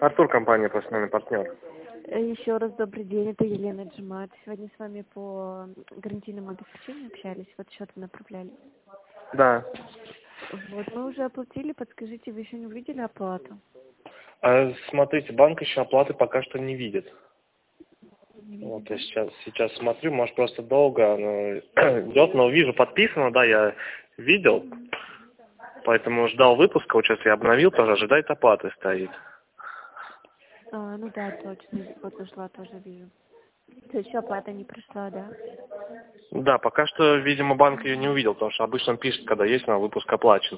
Артур, компания «Постоянный партнер». Еще раз добрый день, это Елена Джимат. Сегодня с вами по гарантийному обеспечению общались, вот счет направляли. Да. Вот, мы уже оплатили, подскажите, вы еще не увидели оплату? Смотрите, банк еще оплаты пока что не видит. Не видели, Вот да? я сейчас смотрю, может просто долго оно идет, но вижу подписано, да, я видел. Поэтому ждал выпуска, вот сейчас я обновил, тоже ожидает оплаты стоит. Ну да, точно, вот зашла, тоже вижу. То есть еще оплата не пришла, да? Да, пока что, видимо, банк ее не увидел, потому что обычно он пишет, когда есть на выпуск оплачен.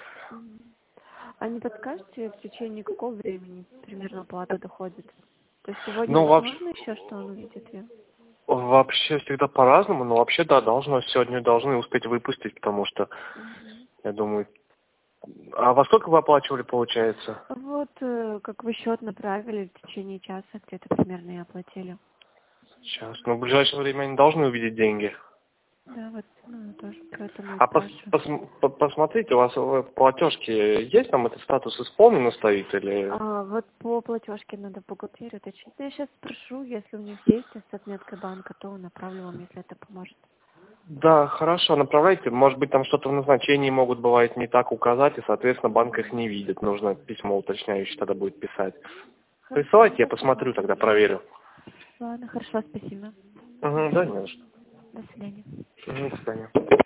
А не подскажете, в течение какого времени примерно оплата доходит? То есть сегодня Ну, возможно еще, что он увидит ее? вообще всегда по-разному, но вообще, да, сегодня должны успеть выпустить, потому что, я думаю... А во сколько вы оплачивали, получается? Вот, как вы счет направили, в течение часа где-то примерно и оплатили. Сейчас, но в ближайшее время они должны увидеть деньги. Да, вот, тоже поэтому и А спрашиваю. посмотрите, у вас в платежке есть там этот статус исполнено стоит или... Вот по платежке надо в бухгалтерию уточнить. Я сейчас спрошу, если у них есть с отметкой банка, то направлю вам, если это поможет. Да, хорошо, направляйте. Может быть, там что-то в назначении могут, бывает, не так указать, и, соответственно, банк их не видит. Нужно письмо уточняющее тогда будет писать. Хорошо, Присылайте, я спасибо. посмотрю, тогда проверю. Ладно, хорошо, спасибо. Угу, да, не за что. До свидания. До свидания.